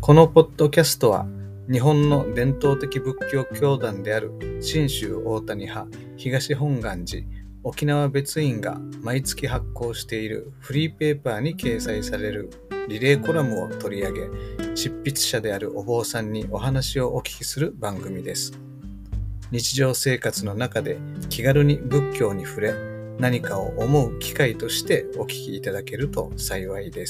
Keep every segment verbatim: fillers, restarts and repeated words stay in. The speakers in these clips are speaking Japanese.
このポッドキャストは日本の伝統的仏教教団である真宗大谷派東本願寺沖縄別院が毎月発行しているフリーペーパーに掲載されるリレーコラムを取り上げ、執筆者であるお坊さんにお話をお聞きする番組です。日常生活の中で気軽に仏教に触れ、何かを思う機会としてお聞きいただけると幸いです。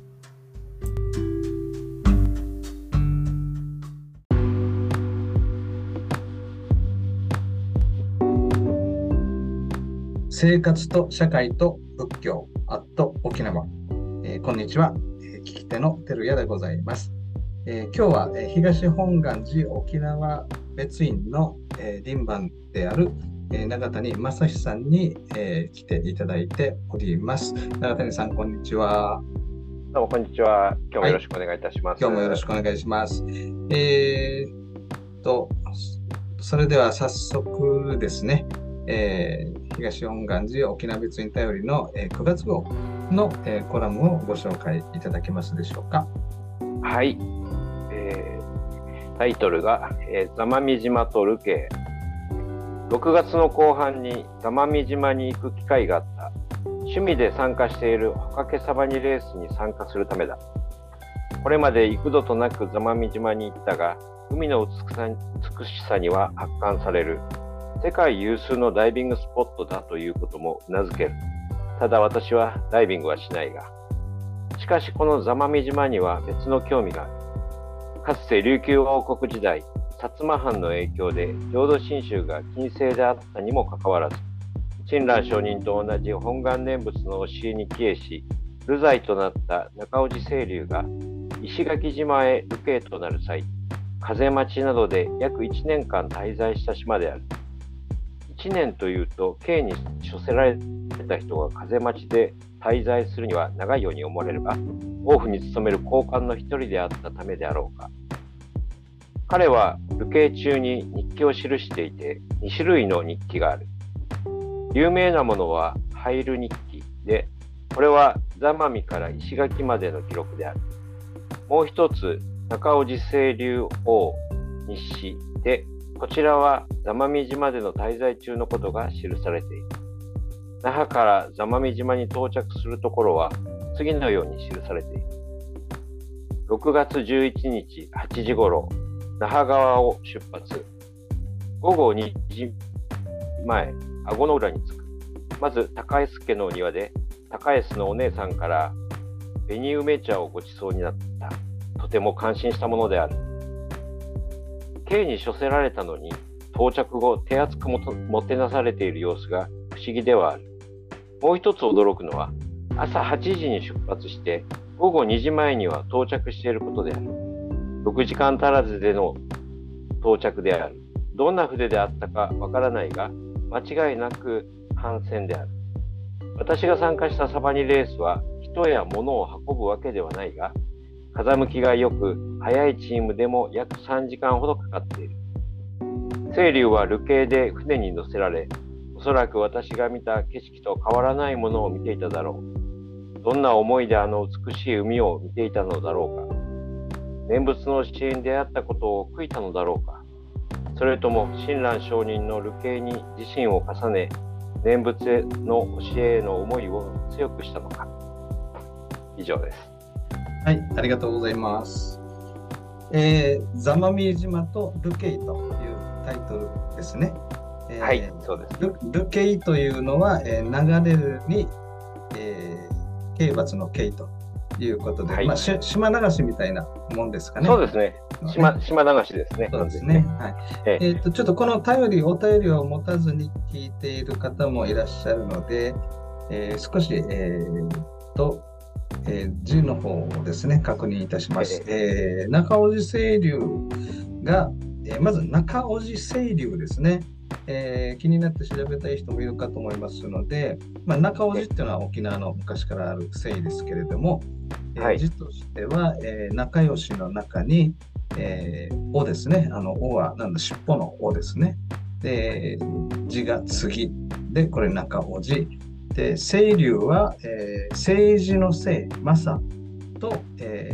生活と社会と仏教アット沖縄、えー、こんにちは、えー、聞き手の照屋でございます。えー、今日は、えー、東本願寺沖縄別院の、えー、輪番である、えー、永谷正史さんに、えー、来ていただいております。永谷さん、こんにちは。 どうもこんにちは。今日もよろしくお願いいたします。 はい、今日もよろしくお願いします。えー、とそれでは早速ですね、えー東本願寺沖縄別院便りのくがつ号のコラムをご紹介いただけますでしょうか。 はい、えー、タイトルが、えー、座間味島と流刑。ろくがつの後半に座間味島に行く機会があった。趣味で参加しているホカケサバニレースに参加するためだ。これまで幾度となく座間味島に行ったが、海の美しさには圧巻される。世界有数のダイビングスポットだということもうなずける。ただ私はダイビングはしないが。しかしこの座間味島には別の興味がある。かつて琉球王国時代、薩摩藩の影響で浄土真宗が禁制であったにもかかわらず、親鸞上人と同じ本願念仏の教えに帰依し、流罪となった中尾寺清流が石垣島へ流刑となる際、風待ちなどで約いちねんかん滞在した島である。いちねんというと、刑に処せられた人が風待ちで滞在するには長いように思われるが、王府に勤める高官の一人であったためであろうか。彼は流刑中に日記を記していて、にしゅるいの日記がある。有名なものは入る日記で、これは座間味から石垣までの記録である。もう一つ、中尾寺清流王日誌で、こちらは座間味島での滞在中のことが記されている。那覇から座間味島に到着するところは次のように記されている。ろくがつじゅういちにちはちじごろ、那覇川を出発。ごごにじまえ、顎の浦に着く。まず高江助の庭で高江のお姉さんから紅梅茶をごちそうになった。とても感心したものである。刑に処せられたのに到着後手厚く も, もてなされている様子が不思議ではある。もう一つ驚くのは朝はちじに出発してごごにじまえには到着していることである。ろくじかん足らずでの到着である。どんな船であったかわからないが間違いなく帆船である。私が参加したサバニレースは人や物を運ぶわけではないが、風向きが良く、早いチームでも約さんじかんほどかかっている。清流は流刑で船に乗せられ、おそらく私が見た景色と変わらないものを見ていただろう。どんな思いであの美しい海を見ていたのだろうか。念仏の教えに出会ったことを悔いたのだろうか。それとも親鸞上人の流刑に自身を重ね、念仏の教えへの思いを強くしたのか。以上です。 はい、ありがとうございます。えー、座間味島と流刑というタイトルですね。えー、 はい、そうです。 流刑というのは、えー、流れるに、えー、刑罰の刑ということで、はい、まあ、し島流しみたいなもんですかね。 そうですね。島、島流しですね。 そうですね。はい。えー、えーと、ちょっとこの頼り、お便りを持たずに聞いている方もいらっしゃるので、えー、少し、えー、と、えー、字の方をですね、確認いたします。はい、えー、中尾寺清流が、えー、まず中尾寺清流ですね、えー。気になって調べたい人もいるかと思いますので、まあ、中尾寺っていうのは沖縄の昔からある姓ですけれども、はい、えー、字としては、えー、仲良しの中に、えー、おですね、あのおはなんだ尻尾のおですね。で、字が次で、これ中尾寺。で清流は、えー、政治の政、正と、えー、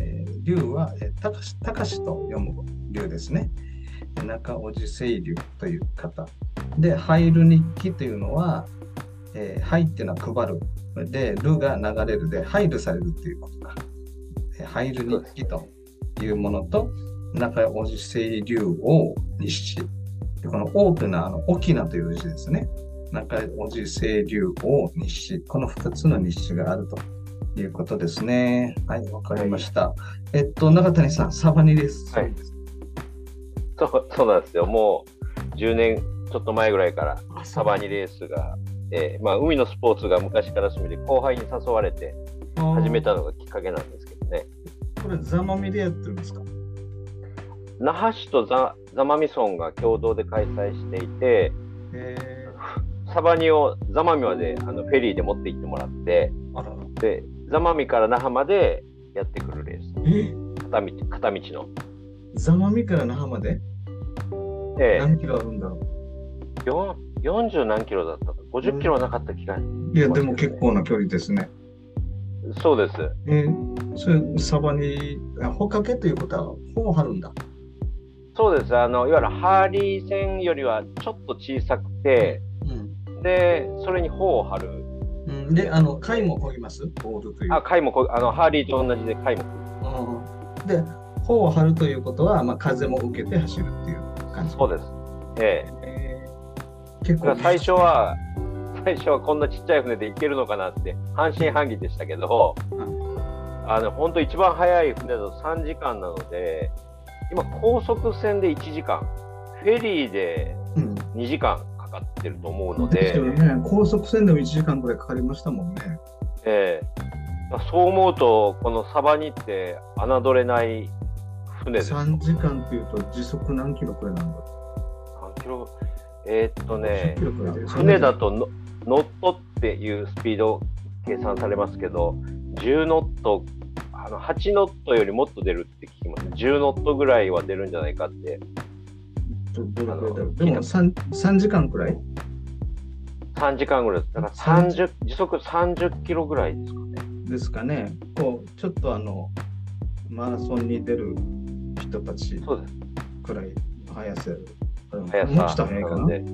龍は、えー、高し、高しと読む龍ですね。中おじ清流という方。で、入る日記というのは、えー、入っていうのは配る。で、るが流れるで、配慮されるということか。えー、入る日記というものと、中おじ清流王日誌。この王というのは、あの、沖縄という字ですね。中おじ清流王日誌。このふたつの日誌があるということですね。はい、わかりました。はい、えっと、中谷さん、サバニです。 はい。そう、そうなんですよ。もうじゅうねんちょっと前ぐらいからサバニレースが、えーまあ、海のスポーツが昔から趣味で後輩に誘われて始めたのがきっかけなんですけどね。 これ座間味でやってるんですか？ 那覇市と座間味村が共同で開催していて、サバニを座間味まであのフェリーで持って行ってもらって、あららで座間味から那覇までやってくるレース。え片道片道の。 座間味から那覇まで、ええ、何キロあるんだろう。よんじゅう何キロだったか、ごじゅっキロはなかった気が、ね、 いやでも結構な距離ですね。 そうです。 えー、それサバに帆掛けということは帆を張るんだ。 そうです。あのいわゆるハーリー船よりはちょっと小さくて、うん、でそれに帆を張る。 うん、であの貝も漕ぎます？ボールという。 あ、貝もこあのハーリーと同じで貝も漕ぐ。で帆を張るということは、まあ、風も受けて走るっていう感じ。 そうです。えええー、結構最初は最初はこんなちっちゃい船で行けるのかなって半信半疑でしたけど、うん、あの本当一番速い船だとさんじかんなので、今高速船でいちじかん、フェリーでにじかんかかってると思うので、 うんね、高速船でもいちじかんくらいかかりましたもんね。 ええー、そう思うとこのサバニって侮れない船です。 さんじかんっていうと時速何キロくらいなんだろう？何キロ？えー、っとね、船だとノノットっていうスピード計算されますけど、じゅうノット、あのはちノットよりもっと出るって聞きます。じゅうノットぐらいは出るんじゃないかって。 どれくらいだろう。でも 3, 3時間くらい ? さんじかんぐらいです。だからさんじゅう時速さんじゅっキロぐらいですかね。 ですかね。こうちょっとあのマラソンに出る人たちくらい速さ、 速さもうちょっと速いかな。うん、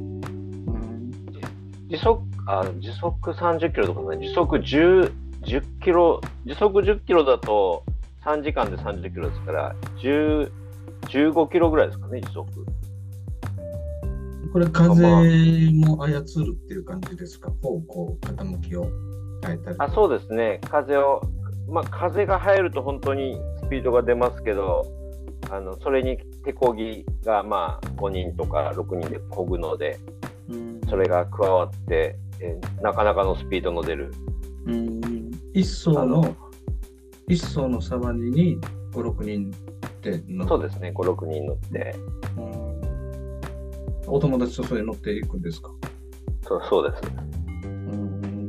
時速あ時速さんじゅっキロとかね、時速じゅう、じゅっキロ、時速じゅっキロだとさんじかんでさんじゅっキロですからじゅう、じゅうごキロぐらいですかね、時速。 これ風も操るっていう感じですか？方向、傾きを変えたり。 あ、そうですね。風を、まあ風が入ると本当にスピードが出ますけど、あのそれに手漕ぎがまあごにんとかろくにんで漕ぐので、うん、それが加わって、えー、なかなかのスピードの出る。 うん、一艘の一艘のサバニにご、ろくにんで乗って。 そうですね、ご、ろくにん乗って。うん、 お友達とそれ乗っていくんですか？ そう、そうです。 うん、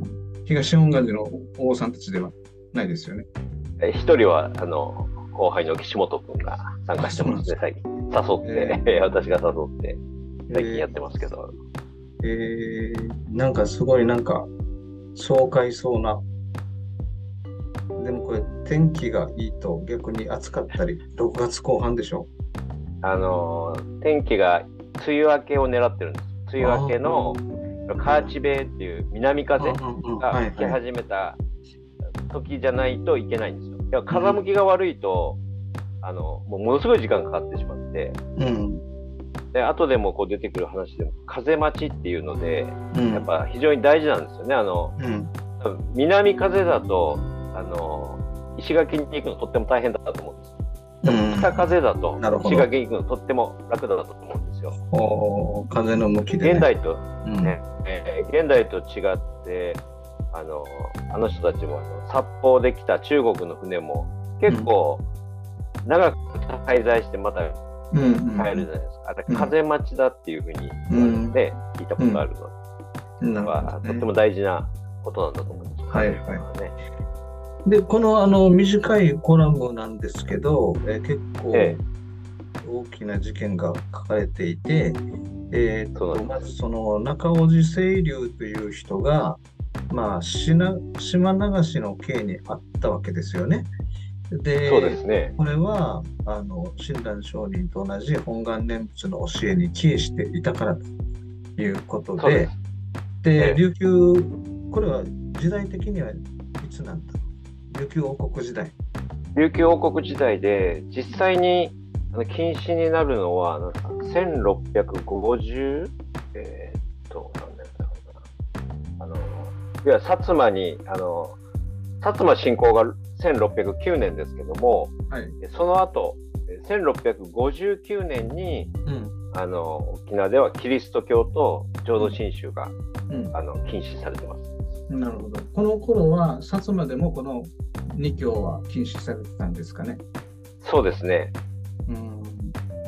東本願寺の王さんたちではないですよね。 え一人はあの後輩の岸本君が参加してますね、最近。誘って、えー、私が誘って最近やってますけど。 えーえー、なんかすごいなんか爽快そうな。でもこれ天気がいいと逆に暑かったり、ろくがつこう半でしょ？ あの天気が梅雨明けを狙ってるんです。梅雨明けのカーチベイっていう南風が吹き始めた時じゃないといけないんですよ。いや風向きが悪いと、うん、あのもうものすごい時間かかってしまって、うん、で後でもこう出てくる話でも風待ちっていうので、うん、やっぱ非常に大事なんですよね。あの、うん、南風だとあの石垣に行くのとっても大変だったと思うんです。でも北風だと石垣に行くのとっても楽だと思うんですよ。 お風の向きで、ね、 現代と、ねうんえー、現代と違ってあのあの人たちも札幌で来た中国の船も結構長く滞在してまた帰るじゃないですか。あれ風待ちだっていうふうに言われて聞いたことあるので、うんうんまあね、とっても大事なことなんだと思うんですよ、 はいはいね。でこの、あの短いコラムなんですけど、えー、結構大きな事件が書かれていて、えー、とまずその中尾路清流という人が、まあ、島流しの刑にあったわけですよね。 で、 そうですね。 これはあの親鸞上人と同じ本願念仏の教えに帰依していたからということそうでで、 す。 で、 ええ、 琉球、これは時代的にはいつなんだろう。琉球王国時代。 琉球王国時代で実際にあの禁止になるのはなんかせんろっぴゃくごじゅう、えー、っと何年だろうな、あのいわゆる薩摩にあの薩摩侵攻がせんろっぴゃくきゅうねんですけども、 はい。 その後せんろっぴゃくごじゅうきゅうねんに、 うん。 あの沖縄ではキリスト教と浄土真宗が、 うん。 あの禁止されてます。 なるほど。この頃は薩摩でもこのに教は禁止されてたんですかね。 そうですね。 うん。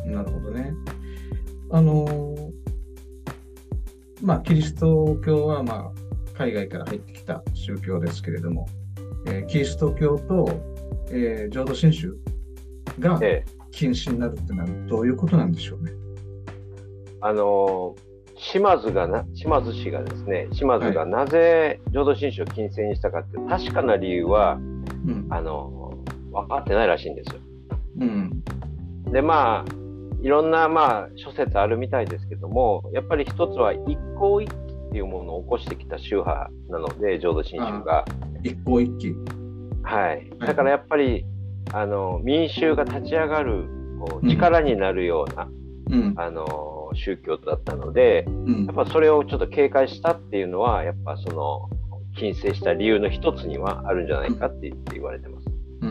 なるほどね。あのまあキリスト教はまあ海外から入ってきた宗教ですけれども、えーキリスト教と、えー浄土真宗がええ、 禁止になるってのはどういうことなんでしょうね。 あの島津がな島津氏がですね、島津はい。 がなぜ浄土真宗を禁制にしたかっていう確かな理由はうん。 あの分かってないらしいんですよ。 うん。 でまあいろんなまあ諸説あるみたいですけども、やっぱり一つは一向一揆っていうものを起こしてきた宗派なので、浄土真宗が、 一向一揆。 はい、 はい。 だからやっぱりあの民衆が立ち上がるこううん。 力になるようなうん。 あの宗教だったので、 うん。 やっぱそれをちょっと警戒したっていうのはやっぱその禁制した理由の一つにはあるんじゃないかって言われてます。 うん。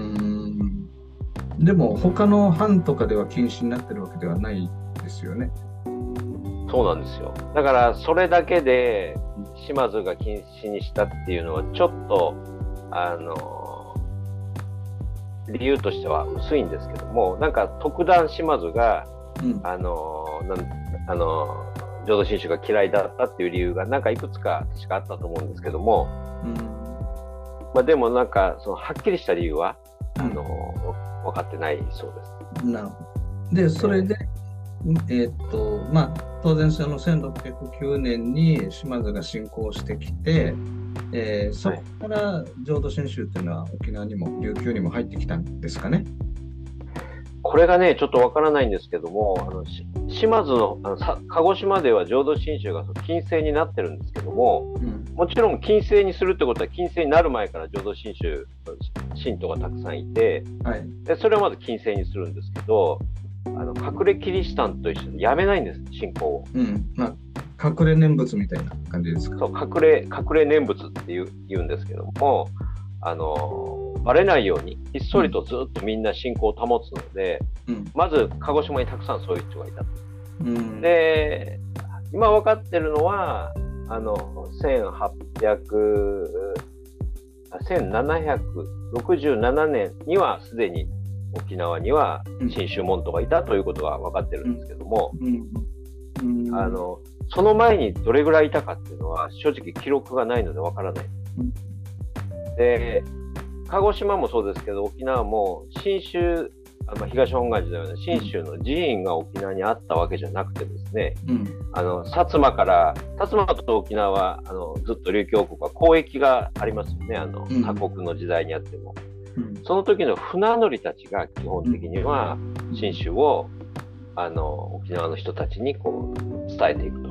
でも他の藩とかでは禁止になってるわけではないですよね。 そうなんですよ。だからそれだけで島津が禁止にしたっていうのはちょっとあの理由としては薄いんですけども、なんか特段島津がうん。 あのなんあの浄土真宗が嫌いだったっていう理由がなんかいくつか確かあったと思うんですけども、 うん。 まあ、でもなんかそのはっきりした理由はうん。 あの分かってないそうです。 なるほど。で、それで、えーっと、まあ、当然そのせんろっぴゃくきゅうねんに島津が侵攻してきて、えーそはい、 こから浄土真宗っていうのは沖縄にも琉球にも入ってきたんですかね。 これがねちょっと分からないんですけども、あのし島津の、あのさ鹿児島では浄土真宗が禁制になってるんですけども、 うん。 もちろん禁制にするってことは禁制になる前から浄土真宗の信徒がたくさんいて、 はい。 でそれをまず禁制にするんですけど、あの隠れキリシタンと一緒にやめないんです、信仰を。 うん。まあ、隠れ念仏みたいな感じですか。 そう隠れ隠れ念仏っていう言うんですけども、あのバレないようにひっそりとずっとみんな信仰を保つので、 うん。 まず鹿児島にたくさんそういう人がいた。 うん。 で今分かってるのはあのせんはっぴゃくせんななひゃくろくじゅうななねんにはすでに沖縄には真宗門徒がいたということが分かってるんですけども、 うんうん、 あのその前にどれぐらいいたかっていうのは正直記録がないので分からない。で鹿児島もそうですけど沖縄も真宗、あの東本願寺のような真宗の寺院が沖縄にあったわけじゃなくてですね、 うん、 あの薩摩から薩摩と沖縄はあのずっと琉球王国は交易がありますよね、あの他国の時代にあっても、うん、その時の船乗りたちが基本的には真宗をあの沖縄の人たちにこう伝えていくと、うん、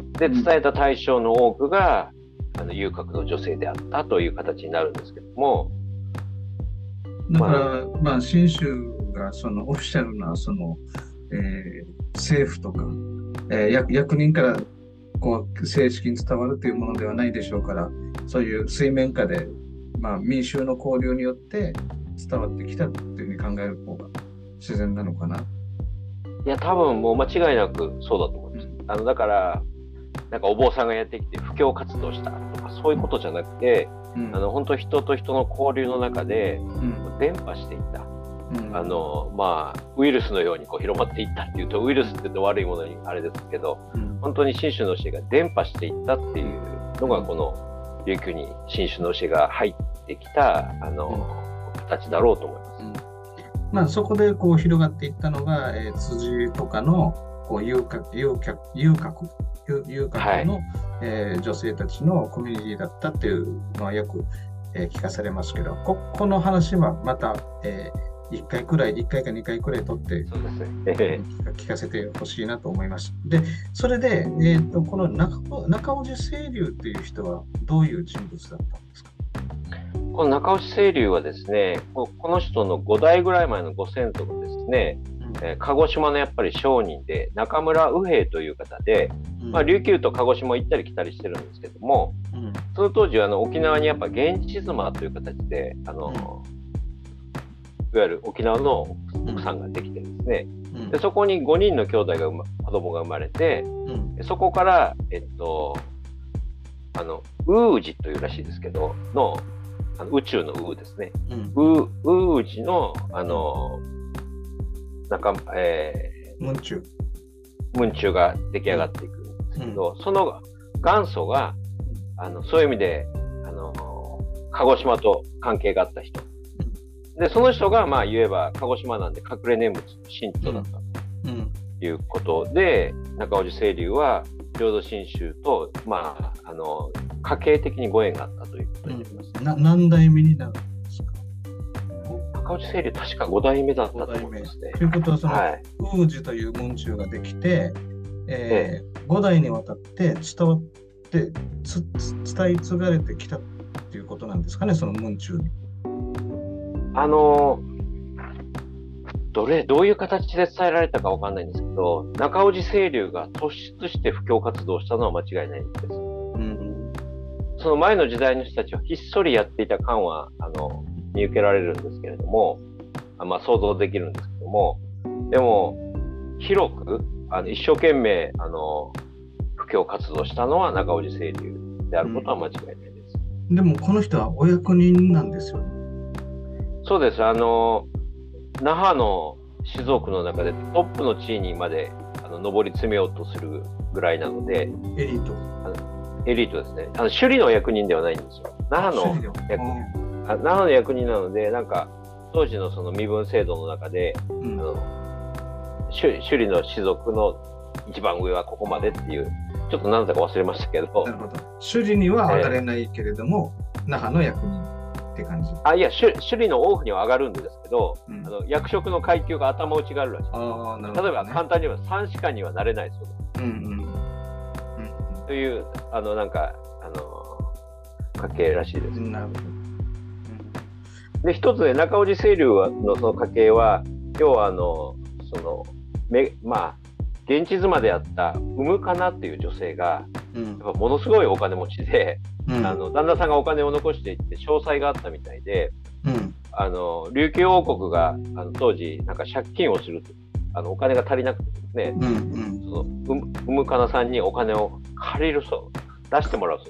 で伝えた対象の多くがあの遊郭の女性であったという形になるんですけども、 だから、まあ、まあ、真宗がそのオフィシャルなその、えー、政府とか、えー、役, 役人からこう正式に伝わるというものではないでしょうから、そういう水面下で、まあ、民衆の交流によって伝わってきたというふうに考える方が自然なのかな。 いや多分もう間違いなくそうだと思います。あのだからなんかお坊さんがやってきて布教活動したとかそういうことじゃなくて、うん、あの本当人と人の交流の中で、うん、伝播していった、うん、あのまあウイルスのようにこう広まっていったっていうとウイルスって言うと悪いものにあれですけど、うん、本当に真宗の教えが伝播していったっていうのがこの琉球に真宗の教えが入ってきたあの、うん、形だろうと思います。うん、 まあ、そこでこう広がっていったのが、えー、辻とかのこう遊郭遊郭遊郭遊郭の、はい、えー、女性たちのコミュニティだったっていうのはよくえー、聞かされますけど、ここの話はまた、えー、いっかいくらい、いっかいかにかいくらい取って、 そうですね、えー、聞かせてほしいなと思います。で、それで、えー、とこの 中, 中尾路清流という人はどういう人物だったんですか？ この中尾清流はですね、この人のごだいぐらい前のご先祖がですね、うんえー、鹿児島のやっぱり商人で中村右兵という方で、うんまあ、琉球と鹿児島行ったり来たりしてるんですけども、うん、その当時あの沖縄にやっぱ現地妻という形であの、うん、いわゆる沖縄の奥さんができてるんですね、うん、でそこにごにんの兄弟が、ま、子供が生まれて、うん、そこから、えっと、あのウージというらしいですけどのあの宇宙のウーですね、うん、ウーウージのあの中、えー、ムンチュムンチュが出来上がっていくんですけど、うん、その元祖があのそういう意味であの鹿児島と関係があった人で、その人がまあ言えば鹿児島なんで隠れ念仏の神徒だったということで、うんうん、中尾路清流は浄土真宗と、まあ、あの家系的にご縁があったということになります、 うん、な何代目になるんですか？ 中尾路清流確かごだいめだったと思いますね。 ということはその、はい、ウージという文中ができて、えーええ、ご代にわたって伝わってつつ伝え継がれてきたっていうことなんですかね、その文中に。 あのどれどういう形で伝えられたかわかんないんですけど、中尾路清流が突出して布教活動をしたのは間違いないんです、うん、その前の時代の人たちはひっそりやっていた感はあの見受けられるんですけれども、あ、まあ、想像できるんですけども、でも広くあの一生懸命あの布教活動したのは中尾路清流であることは間違いないです、 うん、でもこの人はお役人なんですよね。 そうです。あの那覇の士族の中でトップの地位にまであの上り詰めようとするぐらいなので、 エリートあのエリートですね。あの首里の役人ではないんですよ。那覇の役人、あ那覇の役人なので、なんか当時のその身分制度の中で、うん、あの首里の士族の一番上はここまでっていう、ちょっと何だか忘れましたけど。 なるほど。首里には上がれないけれども、えー、那覇の役人って感じ。 あ、いや、首里の王府には上がるんですけど、うん、あの役職の階級が頭打ちがあるらしい。あ、なるほどね、例えば簡単に言えば三士官にはなれないそうです。うんうんうん、というあのなんかあの家系らしいです。なるほど。うん、で一つで中尾路清流のその家系は要はあのそのめまあ現地妻であった産かなっていう女性が、うん、やっぱものすごいお金持ちで。うん、あの旦那さんがお金を残していって詳細があったみたいで、うん、あの琉球王国があの当時なんか借金をするあのお金が足りなくてですね、うんうん、そのうむかなさんにお金を借りるそう出してもらうそうです。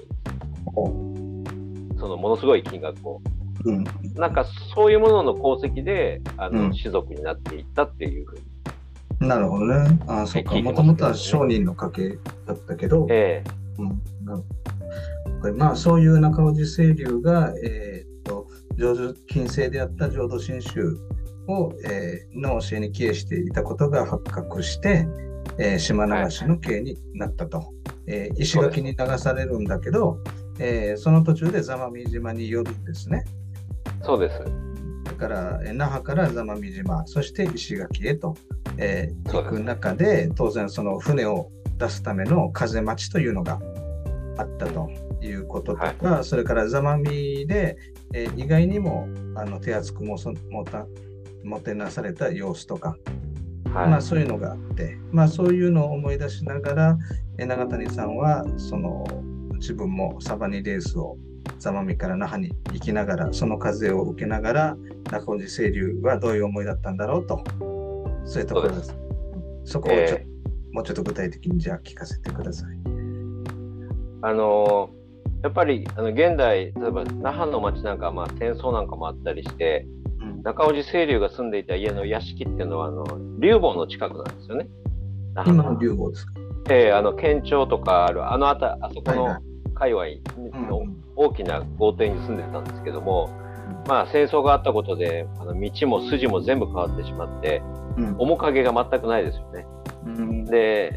そのものすごい金額を、うん、なんかそういうものの功績であの、うん、士族になっていったっていうふうに。なるほどね。あ、そうか。もともとは商人の家系だったけど、えーうん、なるほど。まあ、そういう中尾路清流が、えー、と浄土近世であった浄土真宗を、えー、の教えに帰依していたことが発覚して、えー、島流しの刑になったと、はい、えー、石垣に流されるんだけど、そ, えー、その途中で座間味島に寄るんですね。 そうです。 だから那覇から座間味島、そして石垣へと、えー、行く中で当然その船を出すための風待ちというのがあったということとか、はい、それから座間味で、えー、意外にもあの手厚くもそもたもてなされた様子とか、はい、まあ、そういうのがあって、まあ、そういうのを思い出しながら、えー、永谷さんはその自分もサバニレースを座間味から那覇に行きながらその風を受けながら中尾路清流はどういう思いだったんだろうと、そういうところです。そこをちょ、えー、もうちょっと具体的にじゃあ聞かせてください。 あのーやっぱりあの現代、例えば那覇の町なんかはまあ戦争なんかもあったりして、うん、中尾路清流が住んでいた家の屋敷っていうのはあの竜坊の近くなんですよね。 今の竜坊ですか？ えー、あの県庁とかあるあのあたあそこの界隈の大きな豪邸に住んでたんですけども、うん、まあ戦争があったことであの道も筋も全部変わってしまって、うん、面影が全くないですよね。うん、で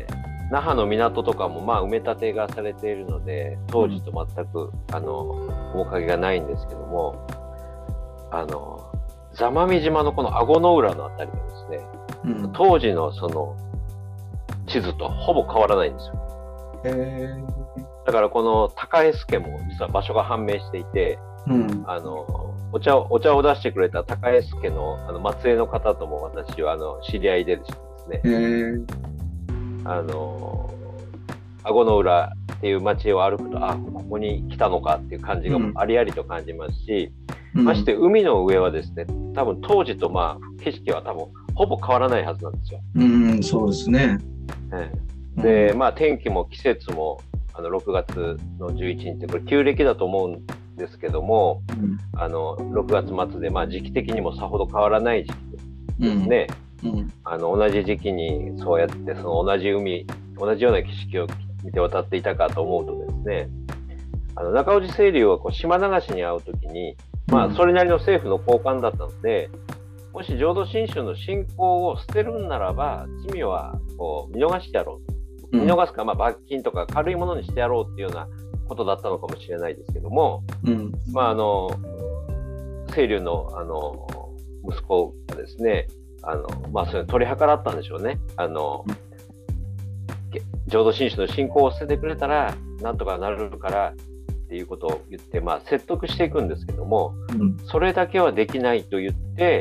那覇の港とかもまあ埋め立てがされているので、当時と全く、うん、あの面影がないんですけども、あの座間味島のこの顎の浦のあたりがですね、うん、当時のその地図とほぼ変わらないんですよ。へー。だからこの高江助も実は場所が判明していて、うん、あのお茶をお茶を出してくれた高江助のあの末裔の方とも私はあの知り合いでですね、へー。あの顎の浦っていう町を歩くと、あ、ここに来たのかっていう感じがありありと感じますし、うん、まして海の上はですね、多分当時とまあ景色は多分ほぼ変わらないはずなんですよ。 うん、そうですね。 で、まあ天気も季節もあのろくがつのじゅういちにちってこれ旧暦だと思うんですけども、うん、あのろくがつ末でまあ時期的にもさほど変わらない時期ですね。うんうん、あの同じ時期にそうやってその同じ海、同じような景色を見て渡っていたかと思うとですね、あの中尾清流はこう島流しに会うときに、まあそれなりの政府の高官だったので、もし浄土真宗の信仰を捨てるんならば罪はこう見逃してやろう、見逃すか、まあ罰金とか軽いものにしてやろうっていうようなことだったのかもしれないですけども、うん、まああの清流のあの息子がですね、あのまあそれ取り計らったんでしょうね。あの浄土真宗の信仰を捨ててくれたらなんとかなるからっていうことを言って、まあ、説得していくんですけども、うん、それだけはできないと言って、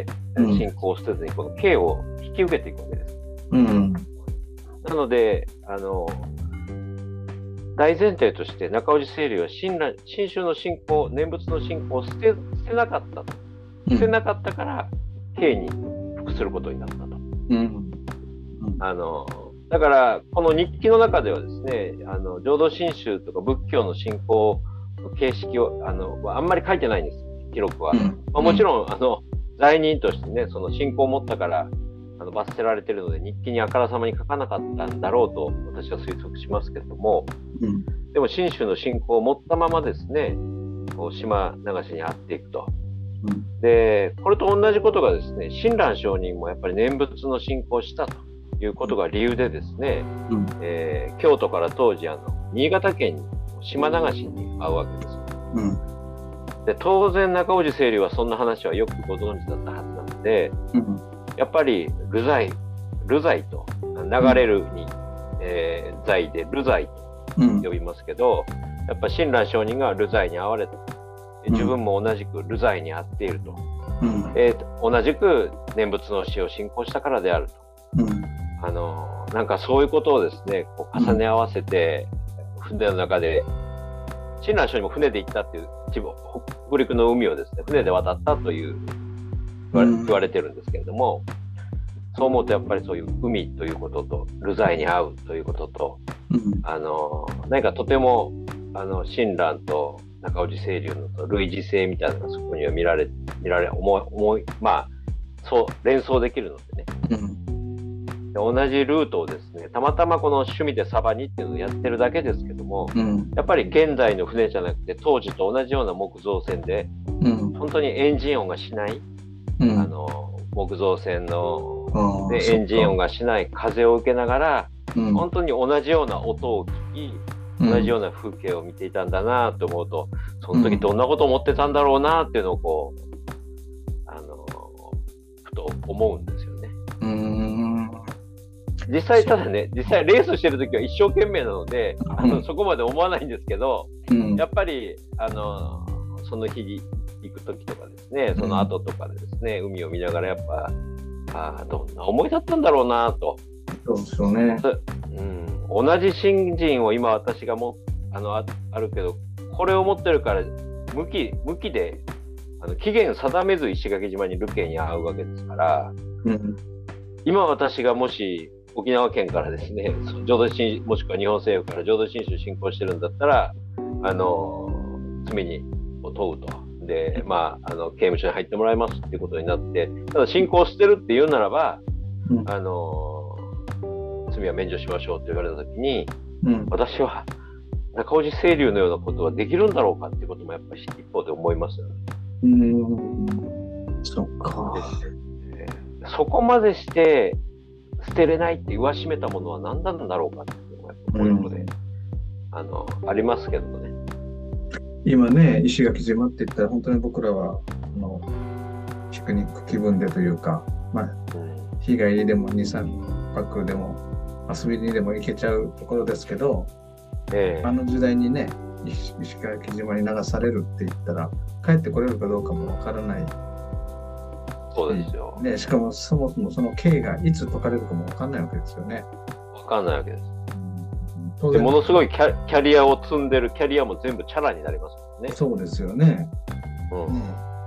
うん、信仰を捨てずにこの刑を引き受けていくわけです。うん、なのであの大前提として中尾清流は親信宗の信仰、念仏の信仰を捨て、捨てなかったと。捨てなかったから刑に服することになったと。うんうん、あのだからこの日記の中ではですね、あの浄土真宗とか仏教の信仰の形式をあのあんまり書いてないんです、記録は。うんまあ、もちろんあの罪人としてね、その信仰を持ったからあの罰せられているので日記にあからさまに書かなかったんだろうと私は推測しますけれども、うん、でも真宗の信仰を持ったままですね、こう島流しにあっていくと。うん、でこれと同じことがですね、親鸞上人もやっぱり念仏の信仰をしたということが理由でですね、うんえー、京都から当時あの新潟県に島流しに会うわけです、うん、で当然中尾清流はそんな話はよくご存知だったはずなので、うん、やっぱり流罪流罪と流れるに、うんえー、罪で流罪と呼びますけど、うん、やっぱ親鸞上人が流罪に遭われた、自分も同じく流罪に遭っていると、うんえー、同じく念仏の死を信仰したからであると、うんあのなんかそういうことをですねこう重ね合わせて、うん、船の中で親鸞上人も船で行ったっていう北陸の海をですね船で渡ったという言われ、うん、言われてるんですけれども、そう思うとやっぱりそういう海ということと流罪に遭うということと、うん、あの何かとてもあの親鸞と中尾清流の類似性みたいなのがそこには見られ見られ思い思いまあそう連想できるのでね。うん同じルートをですね、たまたまこの趣味でサバニっていうのをやってるだけですけども、うん、やっぱり現代の船じゃなくて当時と同じような木造船で、うん、本当にエンジン音がしない、うん、あの木造船のでエンジン音がしない風を受けながら、うん、本当に同じような音を聞き、同じような風景を見ていたんだなと思うと、その時どんなことを思ってたんだろうなっていうのをこうあのふと思うんですよね。うん実際ただね、実際レースしてるときは一生懸命なので、うん、あのそこまで思わないんですけど、うん、やっぱりあのその日に行くときとかですね、その後とかでですね、うん、海を見ながらやっぱあどんな思いだったんだろうなと。 そうですよね。 うん、同じ信心を今私がも あ, の あ, あるけど、これを持ってるから向き向きであの期限定めず石垣島に流刑に遭うわけですから、うん、今私がもし沖縄県からですね、浄土真もしくは日本政府から浄土真宗信仰してるんだったら、あの罪に問うと。で、まあ、あの刑務所に入ってもらいますっていうことになって、ただ信仰を捨てるって言うならば、うん、あの罪は免除しましょうって言われたときに、うん、私は中尾清流のようなことはできるんだろうかっていうこともやっぱり一方で思いますよね。うーん、そっか。 そこまでして捨てれないって言わしめたものは何なんだろうかってここで、うん、あのありますけどね。 今ね、石垣島って言ったら本当に僕らはあのピクニック気分でというか、まあ、うん、日帰りでもに、さんぱくでも遊びにでも行けちゃうところですけど、えー、あの時代にね、石垣島に流されるって言ったら帰ってこれるかどうかもわからない。 そうですよ、 ね、しかもそもそもその刑がいつ解かれるかもわかんないわけですよね。 わかんないわけです。でものすごいキ ャ, キャリアを積んでるキャリアも全部チャラになりますもんね。 そうですよね。うん、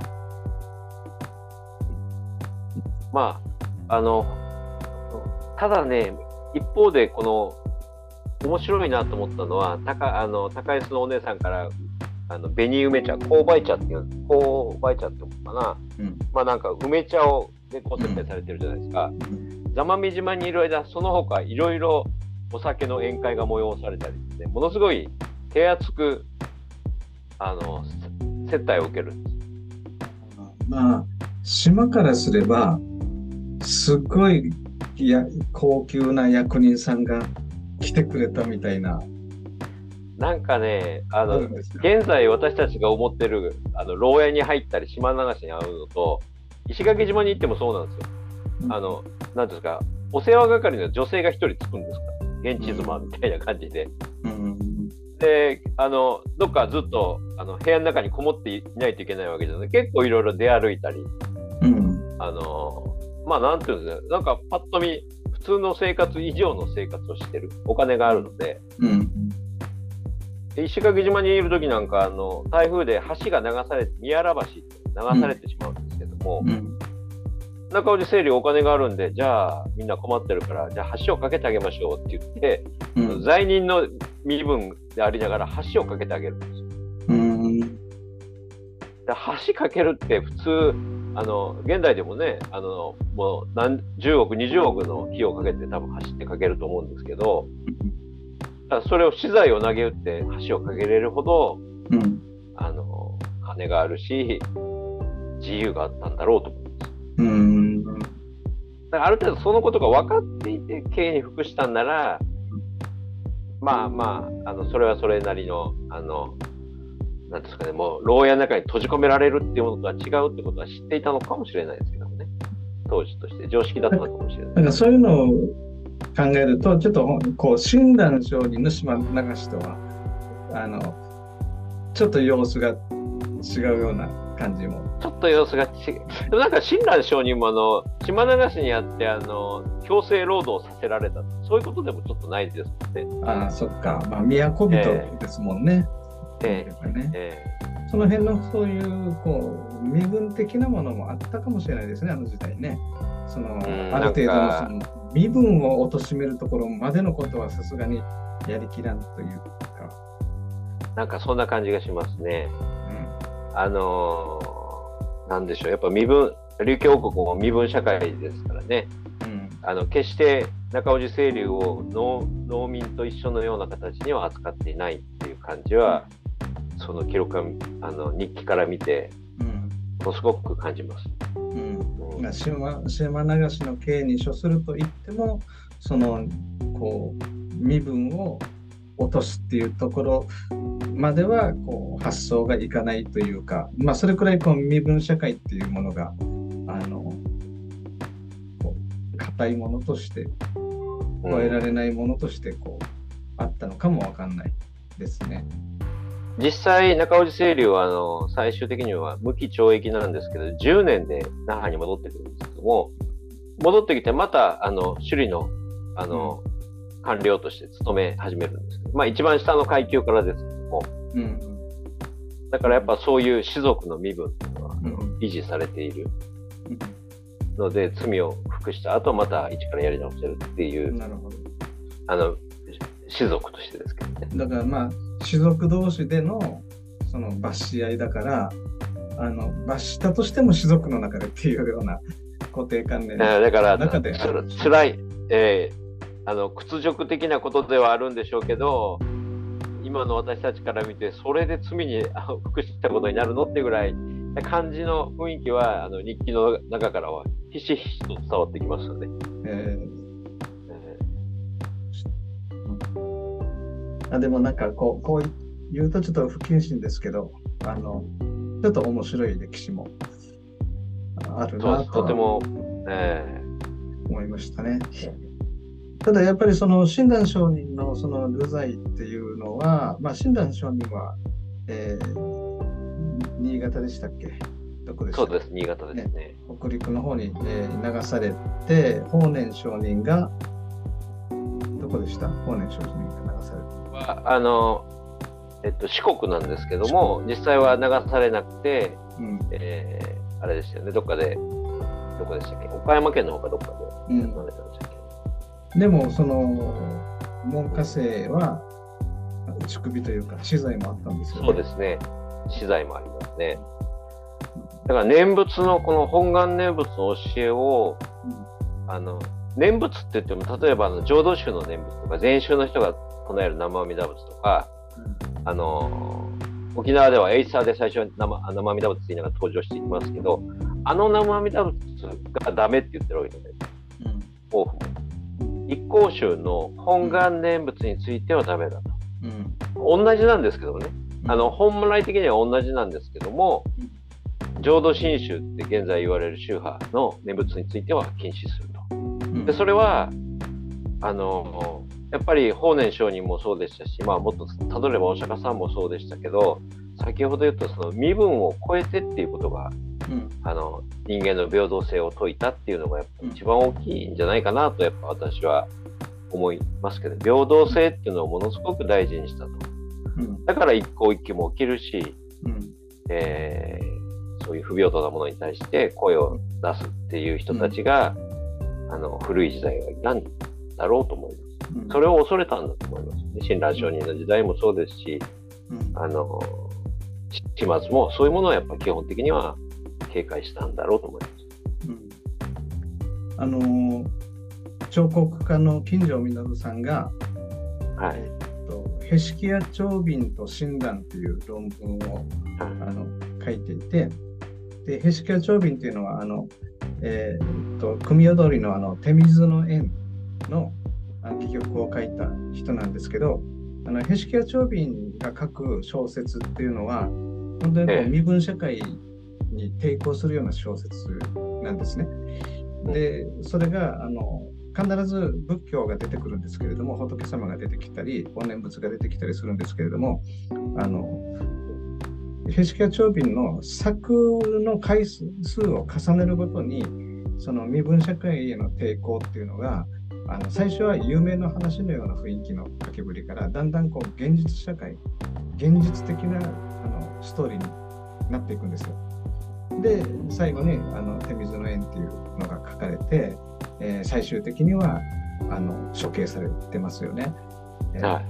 まああのただね、一方でこの面白いなと思ったのは、高あの高安のお姉さんからあの紅梅茶、紅梅茶っていう紅梅茶っていうのかな、うん、まあなんか梅茶をでご説明されてるじゃないですか。座間味島にいる間、その他いろいろお酒の宴会が催されたりですね、ものすごい手厚くあの接待を受けるんです。 まあ島からすればすごいや高級な役人さんが来てくれたみたいな。 なんかね、あの現在私たちが思ってるあの牢屋に入ったり島流しに会うのと、石垣島に行ってもそうなんですよ。うん、あのなんですか、お世話係の女性が一人つくんですから、現地妻みたいな感じで、うんうん、であのどっかずっとあの部屋の中にこもっていないといけないわけじゃない、結構いろいろ出歩いたり、うん、あのまあなんていうんですか、なんかパッと見普通の生活以上の生活をしてる、お金があるので、うん、で石垣島にいる時なんかあの台風で橋が流されて、宮原橋って流されてしまうんですけども、うん、中尾整理お金があるんで、じゃあみんな困ってるからじゃあ橋を架けてあげましょうって言って、うん、罪人の身分でありながら橋を架けてあげるんですよ。うん、で橋架けるって普通あの現代でもね、あのもう何じゅうおくにじゅうおくの費用をかけて多分橋って架けると思うんですけど、それを資材を投げ打って橋を架けれるほど、うん、あの金があるし自由があったんだろうと思います。うん、だからある程度そのことが分かっていて刑に服したんなら、まあまあ、あのそれはそれなりのあのなんですかね、もう牢屋の中に閉じ込められるっていうものとは違うってことは知っていたのかもしれないですけどね、当時として常識だったのかもしれない。 なんかそういうのを考えると、ちょっとこう親鸞上人の島流しとはあのちょっと様子が違うような感じも。 ちょっと様子が違う。でもなんか親鸞上人もあの島流しにあってあの強制労働させられた、そういうことでもちょっとないですね。 ああ、そっか。まあ都人ですもんね。えーねえー、その辺のそういうこう身分的なものもあったかもしれないですね、あの時代ね。そのある程度のその身分を貶めるところまでのことはさすがにやりきらんというか、 なんかそんな感じがしますね。うん、あのー、なんでしょう、やっぱ身分、琉球王国も身分社会ですからね。うん、あの決して中尾清流を 農, 農民と一緒のような形には扱っていないっていう感じは、うん、その記録あの日記から見て、うん、ものすごく感じます。 うんうん、島, 島流しの刑に処すると言っても、そのこう身分を落とすっていうところまではこう発想がいかないというか、まあ、それくらいこう身分社会っていうものがあの硬いものとして超えられないものとしてこう、うん、あったのかもわかんないですね。 実際中尾清流はあの最終的には無期懲役なんですけど、じゅうねんで那覇に戻ってくるんですけども、戻ってきてまたあの首里のあの、うん、官僚として勤め始めるんですけど、まあ一番下の階級からですけども、うん、だからやっぱそういう士族の身分というのは、うん、維持されているので、罪を服した後また一からやり直せるっていう、なるほど、あの士族としてですけどね。 だからまあ士族同士でのその罰し合いだから、あの罰したとしても士族の中でっていうような固定観念の中で、 だからつつらい、えー、あの屈辱的なことではあるんでしょうけど、今の私たちから見てそれで罪に服したことになるのってぐらい感じの雰囲気はあの日記の中からはひしひしと伝わってきますよね。えーあでもなんかこう、こう言うとちょっと不謹慎ですけど、あの、ちょっと面白い歴史もあるなととても、えー、思いましたね。ただやっぱりその親鸞上人のその流罪っていうのは、まあ、親鸞上人は、えー、新潟でしたっけ？どこでしたっけ？ そうです、新潟ですね。ね、 北陸の方に、えー、流されて、法然上人が、どこでした？法然上人が流された。あの、えっと、四国なんですけども、実際は流されなくて、うん、えー、あれでしたよね、どっかで、どこでしたっけ？岡山県の方かどっかで流されたんでしたっけ？ うん、でも、その、門下生は、打首というか、死罪もあったんですよね。 そうですね、死罪もありますね。だから念仏のこの本願念仏の教えを、うん、あの念仏って言っても、例えばあの浄土宗の念仏とか禅宗の人が唱える南無阿弥陀仏とか、うん、あの沖縄ではエイサーで最初に南無阿弥陀仏って言いながら登場していきますけど、あの南無阿弥陀仏がダメって言ってるわけじゃないですか、うん、多くも一向宗の本願念仏についてはダメだと、うん、同じなんですけどね、あの本来的には同じなんですけども、浄土真宗って現在言われる宗派の念仏については禁止すると。でそれはあのやっぱり法然上人もそうでしたし、まあ、もっとたどればお釈迦さんもそうでしたけど、先ほど言ったその身分を超えてっていうことが、うん、あの人間の平等性を説いたっていうのがやっぱ一番大きいんじゃないかなとやっぱ私は思いますけど、平等性っていうのをものすごく大事にしたと。うん、だから一向一揆も起きるし、うんえーそういう不平等なものに対して声を出すっていう人たちが、うん、あの古い時代はいたんだろうと思います、うん、それを恐れたんだと思います。親鸞上人の時代もそうですし、うん、あの島津もそういうものはやっぱ基本的には警戒したんだろうと思います、 うん、あの彫刻家の金城実さんが、はいえっと、へしきや長瓶と親鸞という論文を、はい、あの書いていて、でへしきや長瓶というのはあの、えー、と組踊りのあの手水の縁の戯曲を書いた人なんですけど、あのへしきや長瓶が書く小説っていうのは本当にこう身分社会に抵抗するような小説なんですね。でそれがあの必ず仏教が出てくるんですけれども、仏様が出てきたりお念仏が出てきたりするんですけれども、あのへしきや長瓶の作の回数を重ねるごとにその身分社会への抵抗っていうのがあの最初は有名な話のような雰囲気の書きぶりからだんだんこう現実社会現実的なあのストーリーになっていくんですよ。で最後にあの手水の縁っていうのが書かれて、えー、最終的にはあの処刑されてますよね。はい、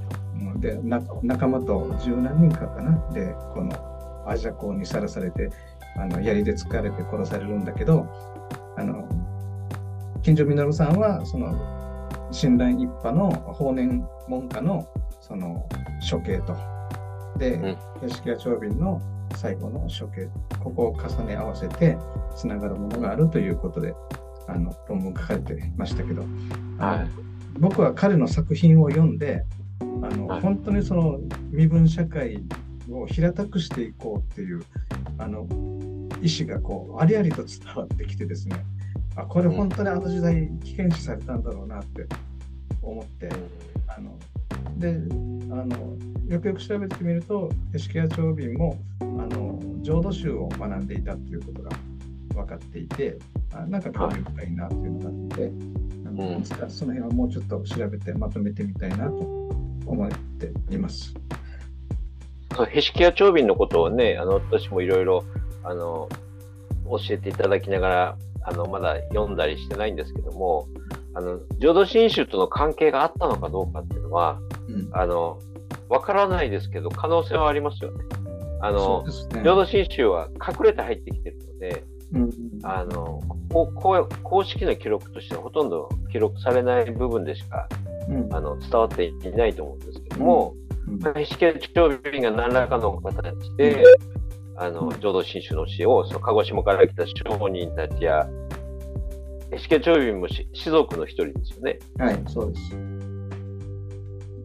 で仲間と十何人かかなでこのアジャコにさらされてあの槍で突かれて殺されるんだけど、あの金城実さんはその親鸞一派の法然門下のその処刑とで、うん、へしきや長瓶の最後の処刑、ここを重ね合わせてつながるものがあるということであの論文書かれてましたけど、はい、僕は彼の作品を読んであの、はい、本当にその身分社会を平たくしていこうっていうあの意思がこうありありと伝わってきてですね、あこれ本当にあの時代危険視されたんだろうなって思って、あのであのよくよく調べてみるとへしきや長瓶もあの浄土宗を学んでいたということが分かっていて、あなんか興味深いなというのがあって、はい、あのうん、その辺はもうちょっと調べてまとめてみたいなと思っています。 へしきや長瓶のことをね、あの私もいろいろあの教えていただきながらあのまだ読んだりしてないんですけども、あの浄土真宗との関係があったのかどうかっていうのは、うん、あの分からないですけど可能性はありますよね。あの、ね、浄土真宗は隠れて入ってきてるので、うん、あのここ公式の記録としてはほとんど記録されない部分でしか、うん、あの伝わっていないと思うんですけども、へしきや長瓶が何らかの形で、うん、あの浄土真宗の教えをその鹿児島から来た商人たちやへしきや長瓶も士族の一人ですよね。 はい、そうです。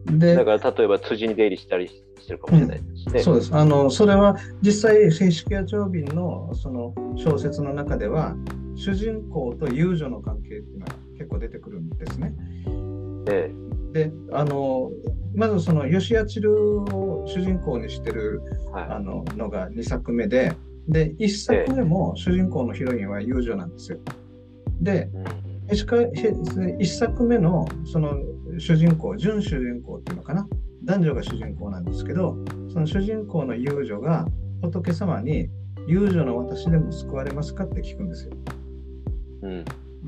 で、 だから例えば辻に出入りしたりしてるかもしれないですね。 うん、そうです。あのそれは実際ヘシキヤ長瓶のその小説の中では主人公と遊女の関係っていうのが結構出てくるんですね。 ええ、であのまずその吉谷千鶴を主人公にしてる、はい、あののがにさくめで、でいっさくめも主人公のヒロインは遊女なんですよ。で、いっさくめのその主人公、準主人公っていうのかな、男女が主人公なんですけど、その主人公の遊女が仏様に遊女の私でも救われますかって聞くんですよ。うん。うん、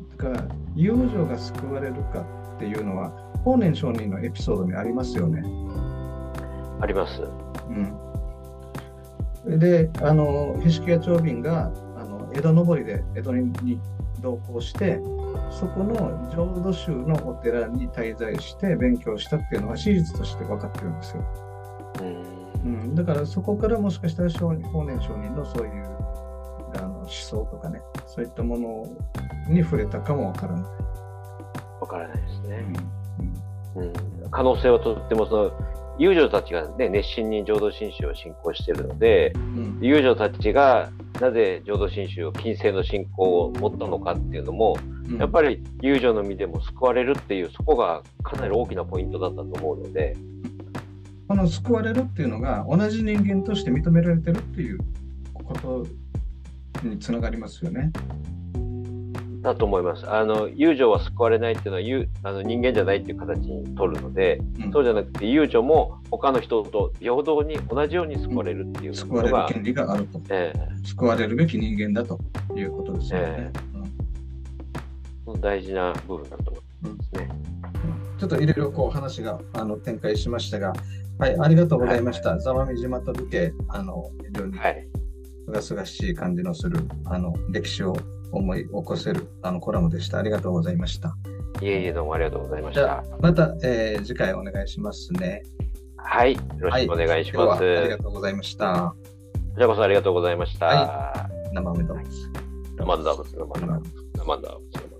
だから遊女が救われるかっていうのは法然上人のエピソードにありますよね。 あります。 うん。で、あのヘシキヤ長瓶があの江戸登りで江戸に同行して、そこの浄土宗のお寺に滞在して勉強したっていうのは史実として分かってるんですよ。うん、うん、だからそこからもしかしたら法然上人のそういうあの思想とかね、そういったものに触れたかも分からない。 分からないですね。うんうん、可能性はとってもその遊女たちが、ね、熱心に浄土真宗を信仰しているので、うん、遊女たちがなぜ浄土真宗を近世の信仰を持ったのかっていうのも、うん、やっぱり遊女の身でも救われるっていう、そこがかなり大きなポイントだったと思うので、 この救われるっていうのが同じ人間として認められてるっていうことにつながりますよね。 だと思います。あの遊女は救われないっていうのはゆあの人間じゃないっていう形に取るので、うん、そうじゃなくて遊女も他の人と平等に同じように救われるっていう、うん、 救われる権利があると、えー、救われるべき人間だということですよね。えーうん、大事な部分だと思いますね。 うん、ちょっといろいろこう話があの展開しましたが、はい、ありがとうございました。はい、座間味島と武家、あの非常にすがすがしい感じのするあの歴史を思い起こせるあのコラムでした。ありがとうございました。 いえいえ、どうもありがとうございました。 また、えー、次回お願いしますね。 はい、よろしくお願いします。 はい、ありがとうございました。 こちらこそありがとうございました。 はい、生身動物。 生身動物、生身動物、生身動物。